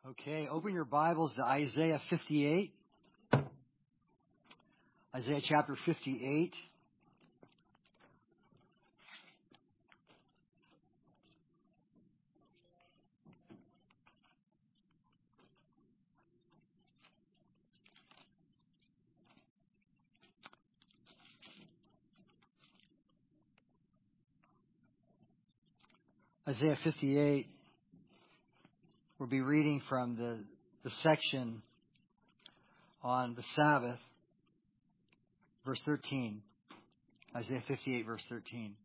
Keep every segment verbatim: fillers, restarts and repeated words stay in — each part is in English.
Okay, open your Bibles to Isaiah fifty-eight. Isaiah chapter fifty-eight. Isaiah fifty-eight, we'll be reading from the, the section on the Sabbath, verse thirteen. Isaiah fifty-eight, verse thirteen.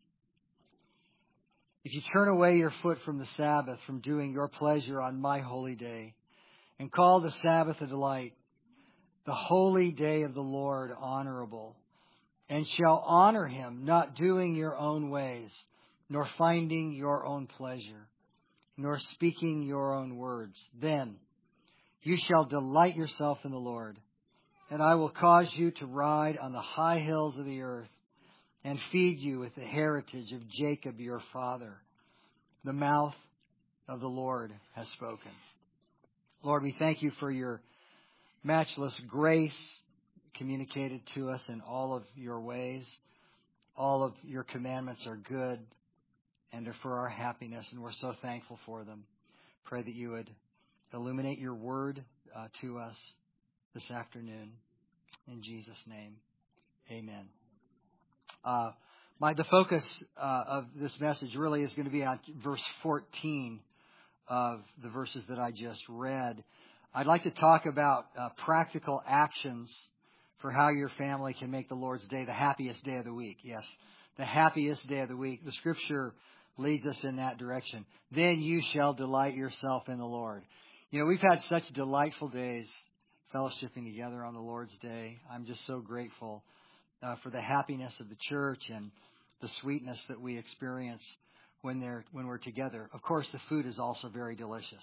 If you turn away your foot from the Sabbath, from doing your pleasure on my holy day, and call the Sabbath a delight, the holy day of the Lord honorable, and shall honor him, not doing your own ways, nor finding your own pleasure, nor speaking your own words. Then you shall delight yourself in the Lord, and I will cause you to ride on the high hills of the earth, and feed you with the heritage of Jacob your father. The mouth of the Lord has spoken. Lord, we thank you for your matchless grace communicated to us in all of your ways. All of your commandments are good and are for our happiness, and we're so thankful for them. Pray that you would illuminate your word uh, to us this afternoon. In Jesus' name, amen. Uh, my the focus uh, of this message really is going to be on verse fourteen of the verses that I just read. I'd like to talk about uh, practical actions for how your family can make the Lord's Day the happiest day of the week. Yes, the happiest day of the week. The Scripture leads us in that direction. Then you shall delight yourself in the Lord. You know, we've had such delightful days fellowshipping together on the Lord's Day. I'm just so grateful uh, for the happiness of the church and the sweetness that we experience when they're when we're together. Of course, the food is also very delicious.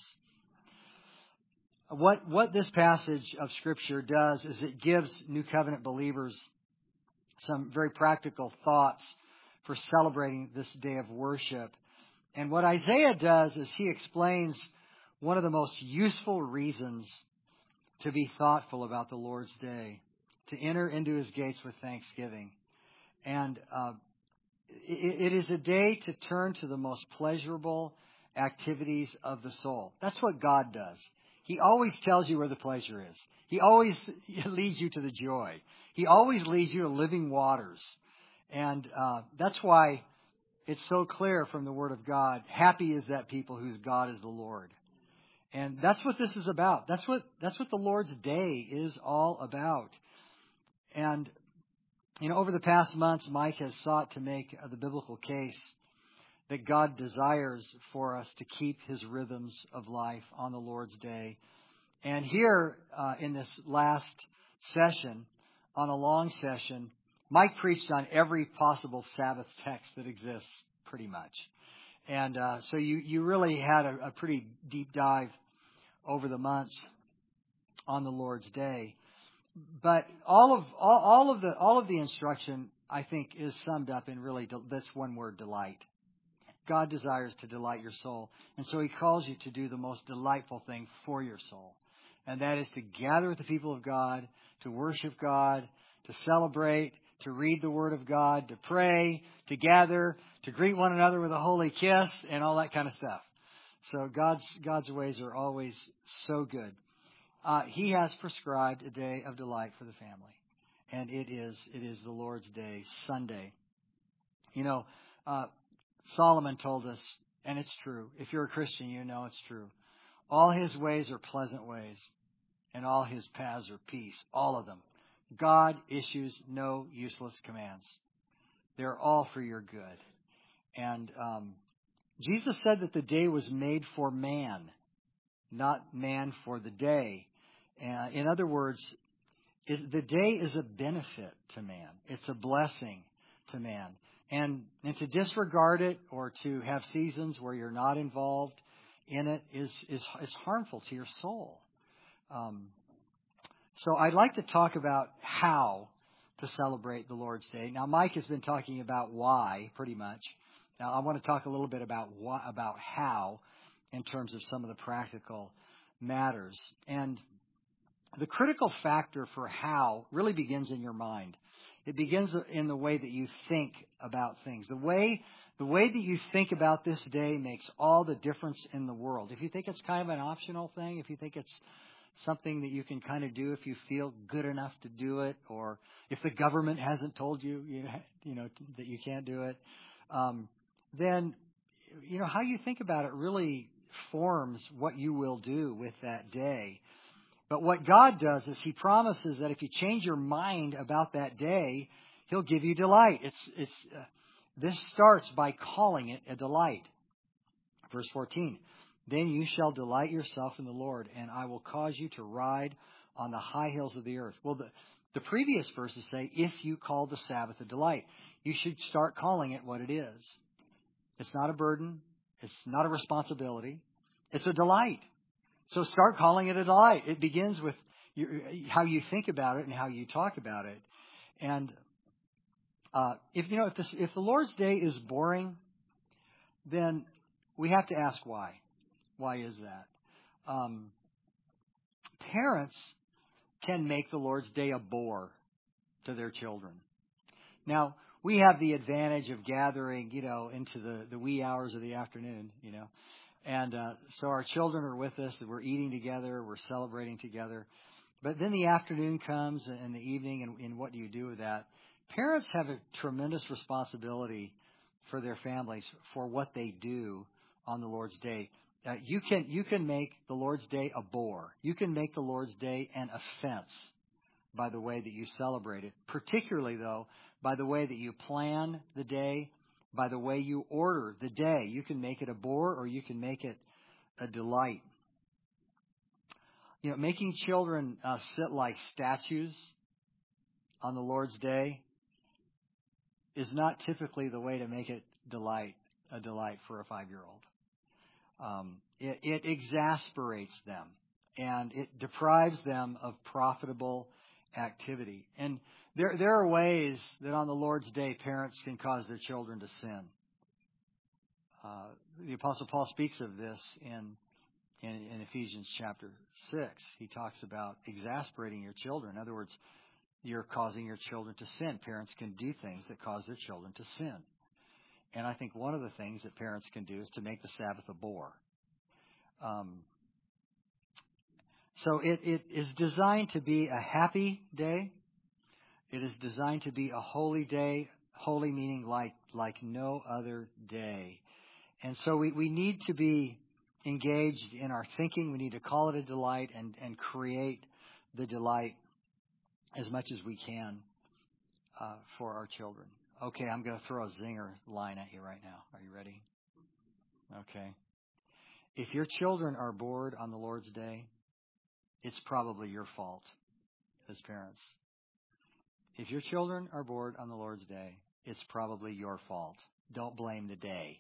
What what this passage of Scripture does is it gives New Covenant believers some very practical thoughts for celebrating this day of worship. And what Isaiah does is he explains one of the most useful reasons to be thoughtful about the Lord's Day, to enter into his gates with thanksgiving. And uh, it, it is a day to turn to the most pleasurable activities of the soul. That's what God does. He always tells you where the pleasure is. He always leads you to the joy. He always leads you to living waters. And uh, that's why it's so clear from the Word of God, happy is that people whose God is the Lord. And that's what this is about. That's what that's what the Lord's Day is all about. And, you know, over the past months, Mike has sought to make the biblical case that God desires for us to keep his rhythms of life on the Lord's Day. And here uh, in this last session, on a long session, Mike preached on every possible Sabbath text that exists, pretty much. And uh, so you, you really had a, a pretty deep dive over the months on the Lord's Day. But all of all, all of the all of the instruction, I think, is summed up in really de- this one word: delight. God desires to delight your soul, and so He calls you to do the most delightful thing for your soul, and that is to gather with the people of God, to worship God, to celebrate, to read the Word of God, to pray, to gather, to greet one another with a holy kiss, and all that kind of stuff. So God's God's ways are always so good. Uh, he has prescribed a day of delight for the family, and it is it is the Lord's Day, Sunday. You know, uh, Solomon told us, and it's true. If you're a Christian, you know it's true. All his ways are pleasant ways, and all his paths are peace. All of them. God issues no useless commands. They're all for your good. And um, Jesus said that the day was made for man, not man for the day. Uh, in other words, is, the day is a benefit to man. It's a blessing to man. And, and to disregard it or to have seasons where you're not involved in it is, is, is harmful to your soul. Um, so I'd like to talk about how to celebrate the Lord's Day. Now, Mike has been talking about why, pretty much. Now, I want to talk a little bit about why, about how in terms of some of the practical matters. And the critical factor for how really begins in your mind. It begins in the way that you think about things. The way the way that you think about this day makes all the difference in the world. If you think it's kind of an optional thing, if you think it's something that you can kind of do if you feel good enough to do it, or if the government hasn't told you, you know, you know that you can't do it, um, then you know how you think about it really forms what you will do with that day. But what God does is He promises that if you change your mind about that day, He'll give you delight. It's it's uh, this starts by calling it a delight. Verse fourteen. Then you shall delight yourself in the Lord, and I will cause you to ride on the high hills of the earth. Well, the, the previous verses say, if you call the Sabbath a delight, you should start calling it what it is. It's not a burden. It's not a responsibility. It's a delight. So start calling it a delight. It begins with your, how you think about it and how you talk about it. And uh, if you know if, this, if the Lord's Day is boring, then we have to ask why. Why is that? Um, parents can make the Lord's Day a bore to their children. Now, we have the advantage of gathering, you know, into the, the wee hours of the afternoon, you know. And uh, so our children are with us. We're eating together. We're celebrating together. But then the afternoon comes and the evening, and, and what do you do with that? Parents have a tremendous responsibility for their families, for what they do on the Lord's Day. Uh, you can you can make the Lord's Day a bore. You can make the Lord's Day an offense by the way that you celebrate it. Particularly, though, by the way that you plan the day, by the way you order the day. You can make it a bore, or you can make it a delight. You know, making children uh, sit like statues on the Lord's Day is not typically the way to make it delight a delight for a five-year-old. Um, it, it exasperates them, and it deprives them of profitable activity. And there, there are ways that on the Lord's Day parents can cause their children to sin. Uh, the Apostle Paul speaks of this in, in in Ephesians chapter six. He talks about exasperating your children. In other words, you're causing your children to sin. Parents can do things that cause their children to sin. And I think one of the things that parents can do is to make the Sabbath a bore. Um, so it, it is designed to be a happy day. It is designed to be a holy day, holy meaning like like no other day. And so we, we need to be engaged in our thinking. We need to call it a delight and, and create the delight as much as we can uh, for our children. Okay, I'm going to throw a zinger line at you right now. Are you ready? Okay. If your children are bored on the Lord's Day, it's probably your fault as parents. If your children are bored on the Lord's Day, it's probably your fault. Don't blame the day.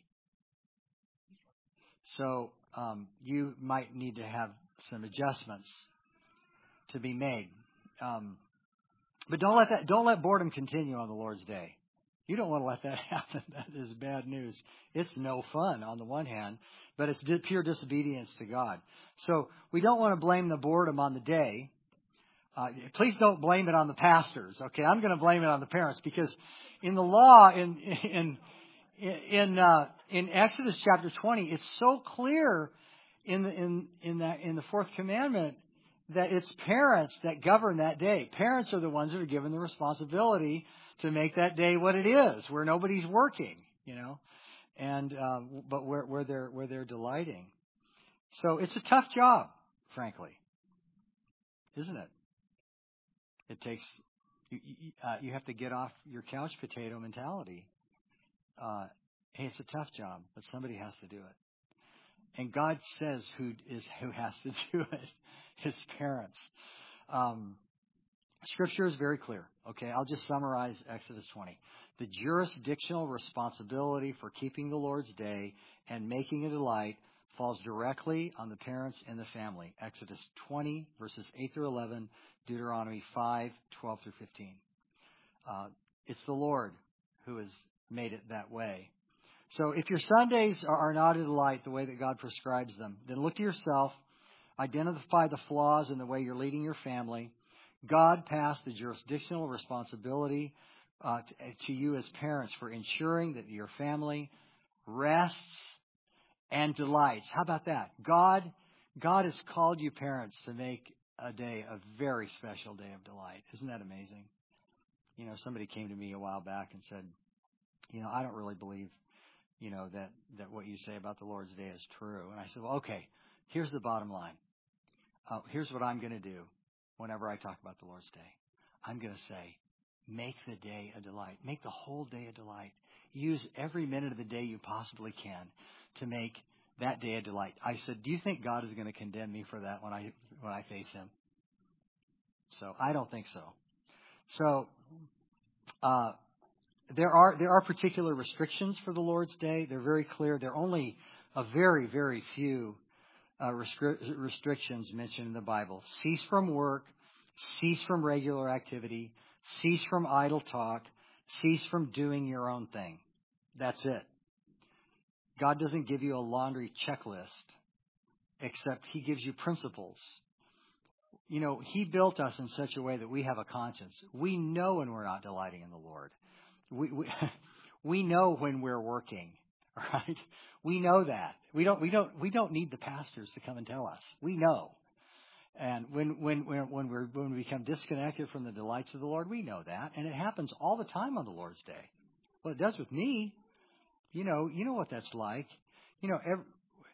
So um, you might need to have some adjustments to be made. Um, but don't let that don't let boredom continue on the Lord's Day. You don't want to let that happen. That is bad news. It's no fun on the one hand, but it's pure disobedience to God. So we don't want to blame the boredom on the day. Uh, please don't blame it on the pastors. Okay, I'm going to blame it on the parents, because in the law, in in in uh, in Exodus chapter twenty, it's so clear in the, in in that in the fourth commandment that it's parents that govern that day. Parents are the ones that are given the responsibility to make that day what it is, where nobody's working, you know, and uh, but where where they're where they're delighting. So it's a tough job, frankly, isn't it? It takes you. You, uh, you have to get off your couch potato mentality. Uh, hey, it's a tough job, but somebody has to do it, and God says who is who has to do it. His parents. Um, Scripture is very clear. Okay, I'll just summarize Exodus twenty. The jurisdictional responsibility for keeping the Lord's Day and making it a delight falls directly on the parents and the family. Exodus twenty, verses eight through eleven, Deuteronomy five, twelve through fifteen. Uh, it's the Lord who has made it that way. So if your Sundays are, are not a delight the way that God prescribes them, then look to yourself. identify the flaws in the way you're leading your family. God passed the jurisdictional responsibility uh, to, to you as parents for ensuring that your family rests and delights. How about that? God, God has called you parents to make a day a very special day of delight. Isn't that amazing? You know, somebody came to me a while back and said, you know, I don't really believe, you know, that, that what you say about the Lord's Day is true. And I said, well, okay, here's the bottom line. Uh, here's what I'm going to do whenever I talk about the Lord's Day. I'm going to say, make the day a delight. Make the whole day a delight. Use every minute of the day you possibly can to make that day a delight. I said, do you think God is going to condemn me for that when I when I face Him? So I don't think so. So uh, there are there are particular restrictions for the Lord's Day. They're very clear. There are only a very, very few uh, restri- restrictions mentioned in the Bible. Cease from work. Cease from regular activity. Cease from idle talk. Cease from doing your own thing. That's it. God doesn't give you a laundry checklist, except He gives you principles. You know, He built us in such a way that we have a conscience. We know when we're not delighting in the Lord. We we, we know when we're working, right? We know that. We don't we don't we don't need the pastors to come and tell us. We know. And when when when when we when we become disconnected from the delights of the Lord, we know that, and it happens all the time on the Lord's Day. Well, it does with me. You know, you know what that's like. You know, every,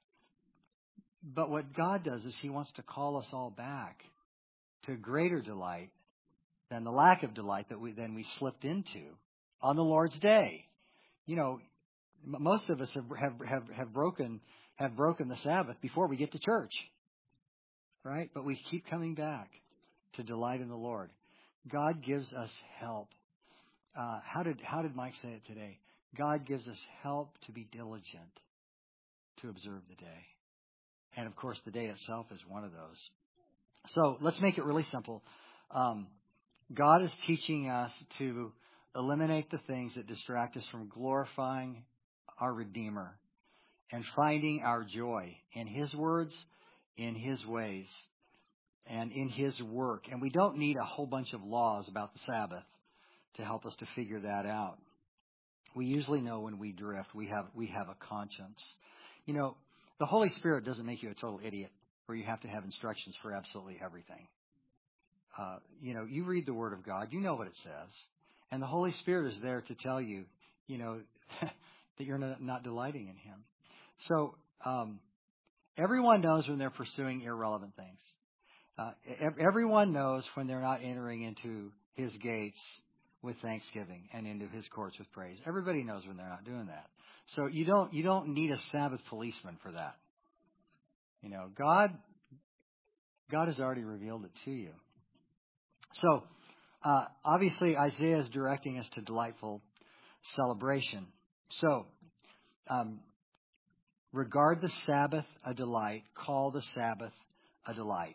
but what God does is He wants to call us all back to greater delight than the lack of delight that we then we slipped into on the Lord's Day. You know, most of us have have have, have broken have broken the Sabbath before we get to church. Right? But we keep coming back to delight in the Lord. God gives us help. Uh, how did how did Mike say it today? God gives us help to be diligent to observe the day. And, of course, the day itself is one of those. So let's make it really simple. Um, God is teaching us to eliminate the things that distract us from glorifying our Redeemer and finding our joy in His words, in His ways, and in His work. And we don't need a whole bunch of laws about the Sabbath to help us to figure that out. We usually know when we drift. We have we have a conscience. You know, the Holy Spirit doesn't make you a total idiot where you have to have instructions for absolutely everything. Uh, you know, you read the Word of God. You know what it says. And the Holy Spirit is there to tell you, you know, that you're not, not delighting in Him. So, um, everyone knows when they're pursuing irrelevant things. Uh, everyone knows when they're not entering into His gates with thanksgiving and into His courts with praise. Everybody knows when they're not doing that. So you don't you don't need a Sabbath policeman for that. You know, God God has already revealed it to you. So uh, obviously Isaiah is directing us to delightful celebration. So um, regard the Sabbath a delight. Call the Sabbath a delight.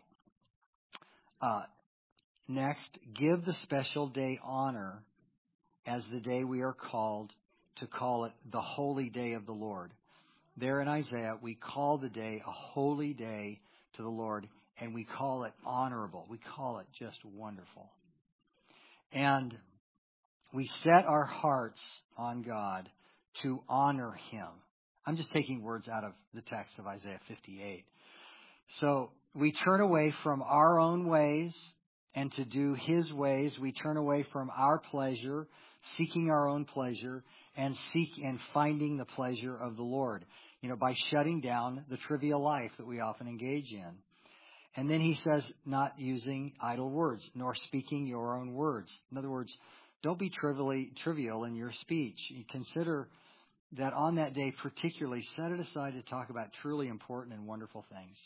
Uh, next, give the special day honor as the day we are called to call it the holy day of the Lord. There in Isaiah, we call the day a holy day to the Lord, and we call it honorable. We call it just wonderful. And we set our hearts on God to honor Him. I'm just taking words out of the text of Isaiah fifty-eight. So we turn away from our own ways, and to do His ways, we turn away from our pleasure, seeking our own pleasure, and seek and finding the pleasure of the Lord. You know, by shutting down the trivial life that we often engage in. And then He says, not using idle words, nor speaking your own words. In other words, don't be trivially trivial in your speech. You consider that on that day, particularly, set it aside to talk about truly important and wonderful things.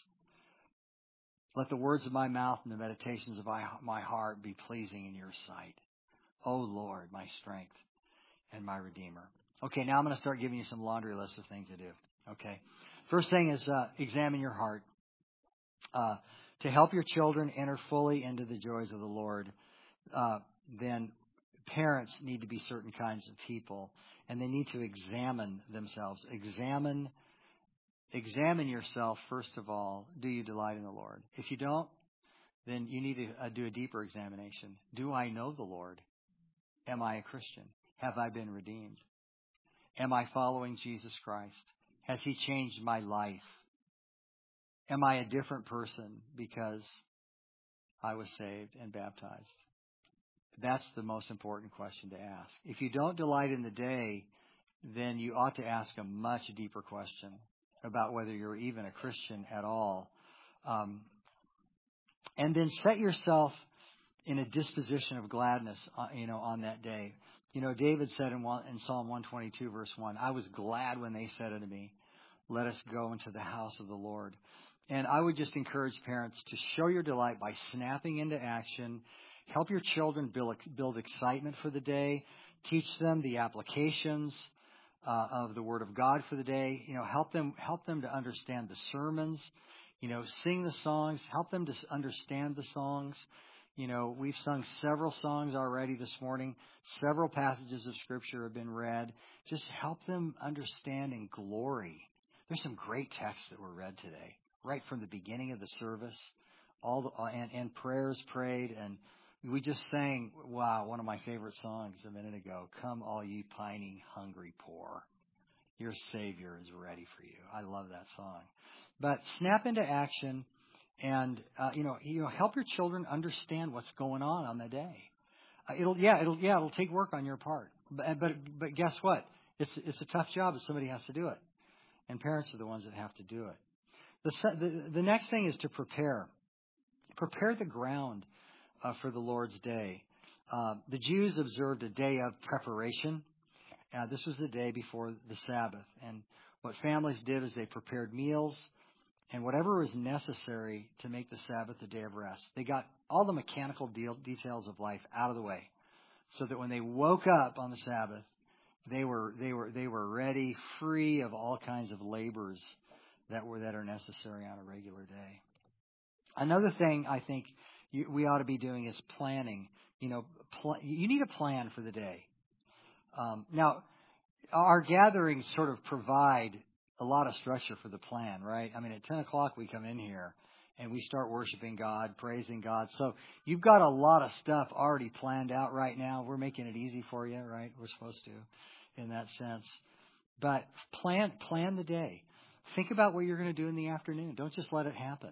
Let the words of my mouth and the meditations of my heart be pleasing in your sight. O Lord, my strength and my Redeemer. Okay, now I'm going to start giving you some laundry list of things to do. Okay. First thing is uh, examine your heart. Uh, to help your children enter fully into the joys of the Lord, uh, then parents need to be certain kinds of people, and they need to examine themselves. Examine examine yourself, first of all. Do you delight in the Lord? If you don't, then you need to uh, do a deeper examination. Do I know the Lord? Am I a Christian? Have I been redeemed? Am I following Jesus Christ? Has He changed my life? Am I a different person because I was saved and baptized? That's the most important question to ask. If you don't delight in the day, then you ought to ask a much deeper question about whether you're even a Christian at all. Um, and then set yourself in a disposition of gladness, uh, you know, on that day. You know, David said in, one, in Psalm one twenty-two, verse one, I was glad when they said unto me, let us go into the house of the Lord. And I would just encourage parents to show your delight by snapping into action. Help your children build, build excitement for the day. Teach them the applications uh, of the Word of God for the day. You know, help them help them to understand the sermons. You know, sing the songs. Help them to understand the songs. You know, we've sung several songs already this morning. Several passages of Scripture have been read. Just help them understand in glory. There's some great texts that were read today, right from the beginning of the service, all the, and, and prayers prayed, and we just sang, wow, one of my favorite songs a minute ago, Come All Ye Pining, Hungry, Poor. Your Savior is ready for you. I love that song. But snap into action and, uh, you know, you know, help your children understand what's going on on the day. Uh, it'll, yeah, it'll, yeah, it'll take work on your part. But, but, but guess what? It's, it's a tough job if somebody has to do it. And parents are the ones that have to do it. The, the, the next thing is to prepare. Prepare the ground uh, for the Lord's day. Uh, the Jews observed a day of preparation. Uh, this was the day before the Sabbath. And what families did is they prepared meals and whatever was necessary to make the Sabbath a day of rest. They got all the mechanical deal, details of life out of the way so that when they woke up on the Sabbath, they were they were they were ready, free of all kinds of labors that were that are necessary on a regular day. Another thing I think you, we ought to be doing is planning. You know, pl- you need a plan for the day. Um, now, our gatherings sort of provide a lot of structure for the plan, right? I mean, at ten o'clock we come in here and we start worshiping God, praising God. So you've got a lot of stuff already planned out right now. We're making it easy for you, right? We're supposed to in that sense. But plan plan the day. Think about what you're going to do in the afternoon. Don't just let it happen.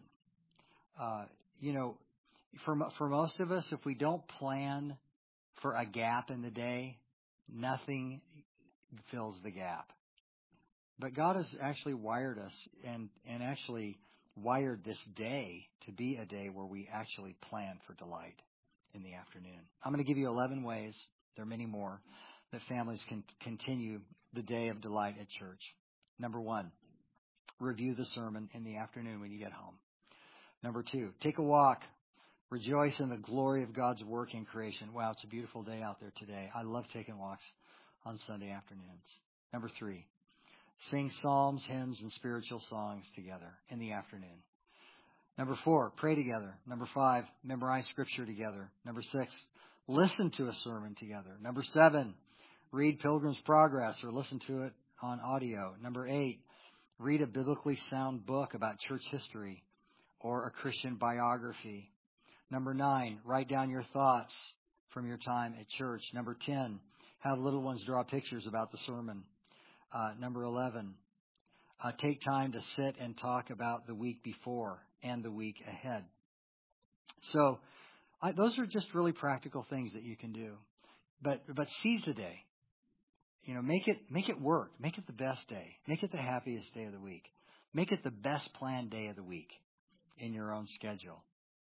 Uh, you know, for for most of us, if we don't plan for a gap in the day, nothing fills the gap. But God has actually wired us and, and actually wired this day to be a day where we actually plan for delight in the afternoon. I'm going to give you eleven ways, there are many more, that families can continue the day of delight at church. Number one, review the sermon in the afternoon when you get home. Number two, take a walk. Rejoice in the glory of God's work in creation. Wow, it's a beautiful day out there today. I love taking walks on Sunday afternoons. Number three, sing psalms, hymns, and spiritual songs together in the afternoon. Number four, pray together. Number five, memorize Scripture together. Number six, listen to a sermon together. Number seven, read Pilgrim's Progress or listen to it on audio. Number eight, read a biblically sound book about church history or a Christian biography. Number nine, write down your thoughts from your time at church. Number ten, have little ones draw pictures about the sermon. Uh, number eleven, uh, take time to sit and talk about the week before and the week ahead. So I, those are just really practical things that you can do. But but seize the day. You know, make it make it work. Make it the best day. Make it the happiest day of the week. Make it the best planned day of the week in your own schedule.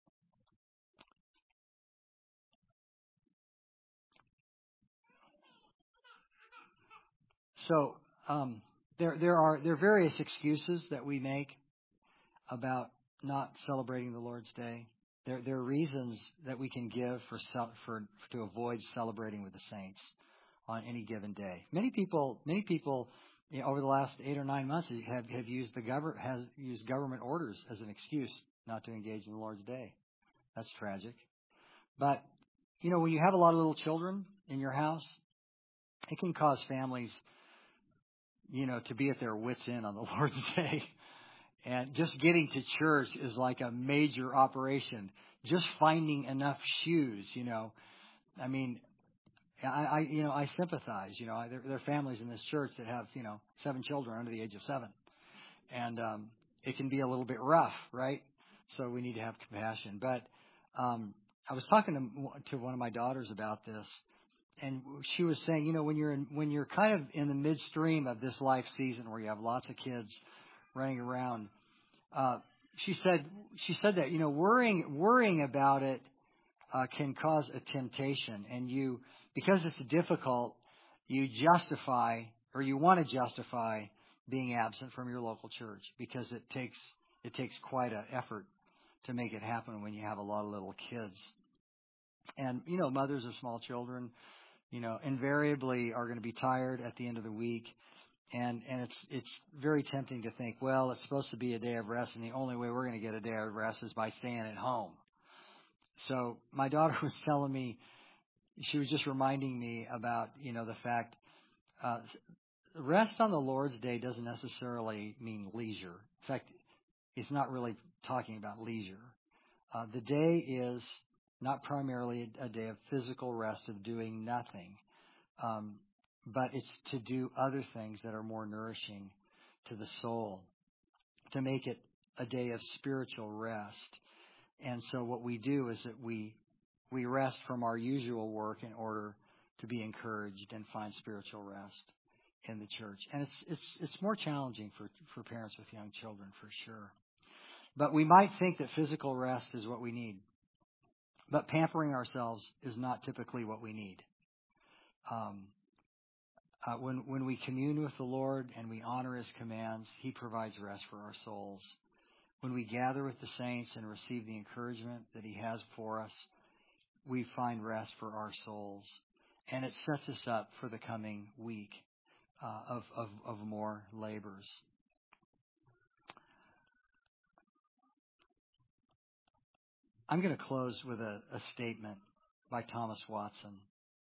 So um, there there are there are various excuses that we make about not celebrating the Lord's Day. There there are reasons that we can give for for, for to avoid celebrating with the saints on any given day. Many people many people you know, over the last eight or nine months have have used the government has used government orders as an excuse not to engage in the Lord's Day. That's tragic. But you know, when you have a lot of little children in your house, it can cause families you know, to be at their wits' end on the Lord's Day. And just getting to church is like a major operation. Just finding enough shoes, you know. I mean, I, I you know, I sympathize. You know, I, there, there are families in this church that have, you know, seven children under the age of seven. And um, it can be a little bit rough, right? So we need to have compassion. But um, I was talking to, to one of my daughters about this. And she was saying, you know, when you're in, when you're kind of in the midstream of this life season where you have lots of kids running around, uh, she said she said that, you know, worrying worrying about it uh, can cause a temptation, and you because it's difficult, you justify or you want to justify being absent from your local church because it takes it takes quite an effort to make it happen when you have a lot of little kids, and you know, mothers of small children, you know, invariably are going to be tired at the end of the week. And and it's it's very tempting to think, well, it's supposed to be a day of rest, and the only way we're going to get a day of rest is by staying at home. So my daughter was telling me, she was just reminding me about, you know, the fact uh, rest on the Lord's Day doesn't necessarily mean leisure. In fact, it's not really talking about leisure. Uh, the day is not primarily a day of physical rest, of doing nothing. Um, but it's to do other things that are more nourishing to the soul, to make it a day of spiritual rest. And so what we do is that we we rest from our usual work in order to be encouraged and find spiritual rest in the church. And it's it's it's more challenging for, for parents with young children, for sure. But we might think that physical rest is what we need. But pampering ourselves is not typically what we need. Um, Uh, when when we commune with the Lord and we honor His commands, He provides rest for our souls. When we gather with the saints and receive the encouragement that He has for us, we find rest for our souls. And it sets us up for the coming week uh, of, of, of more labors. I'm going to close with a, a statement by Thomas Watson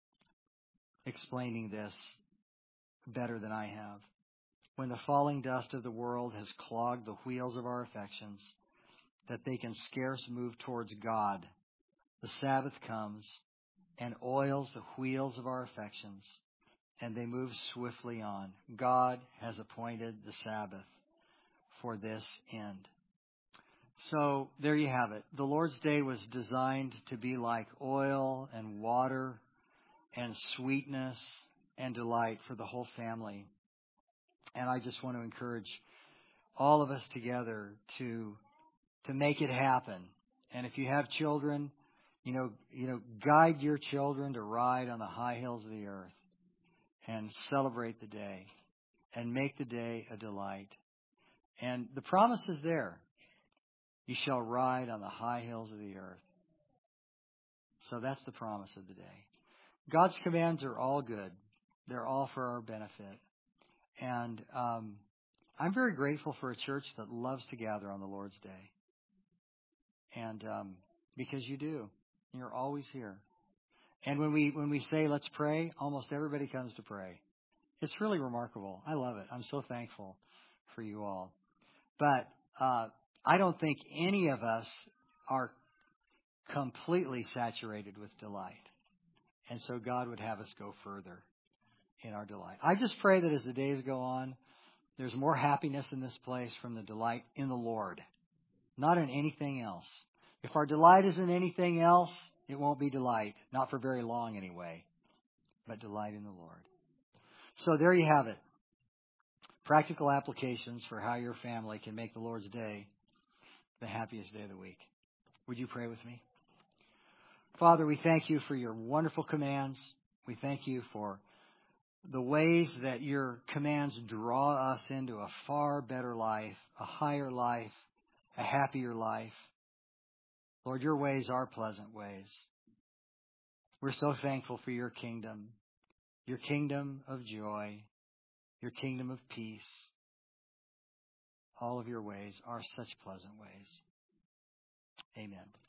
explaining this better than I have. When the falling dust of the world has clogged the wheels of our affections, that they can scarce move towards God, the Sabbath comes and oils the wheels of our affections, and they move swiftly on. God has appointed the Sabbath for this end. So there you have it. The Lord's Day was designed to be like oil and water and sweetness and delight for the whole family. And I just want to encourage all of us together to to make it happen. And if you have children, you know, you know, guide your children to ride on the high hills of the earth and celebrate the day and make the day a delight. And the promise is there. You shall ride on the high hills of the earth. So that's the promise of the day. God's commands are all good. They're all for our benefit. And um, I'm very grateful for a church that loves to gather on the Lord's Day. And um, because you do. You're always here. And when we when we say, let's pray, almost everybody comes to pray. It's really remarkable. I love it. I'm so thankful for you all. But uh, I don't think any of us are completely saturated with delight. And so God would have us go further in our delight. I just pray that as the days go on, there's more happiness in this place from the delight in the Lord, not in anything else. If our delight is in anything else, it won't be delight, not for very long anyway, but delight in the Lord. So there you have it. Practical applications for how your family can make the Lord's Day the happiest day of the week. Would you pray with me? Father, we thank you for your wonderful commands. We thank you for the ways that your commands draw us into a far better life, a higher life, a happier life. Lord, your ways are pleasant ways. We're so thankful for your kingdom, your kingdom of joy, your kingdom of peace. All of your ways are such pleasant ways. Amen.